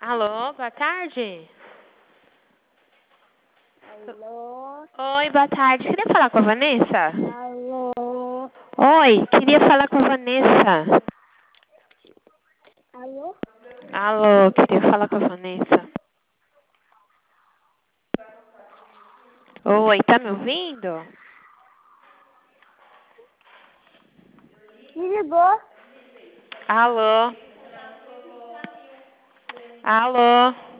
Alô, boa tarde. Alô? Oi, boa tarde. Queria falar com a Vanessa? Alô? Oi, queria falar com a Vanessa. Alô? Alô, queria falar com a Vanessa. Oi, tá me ouvindo? Me ligou? Alô? Alô?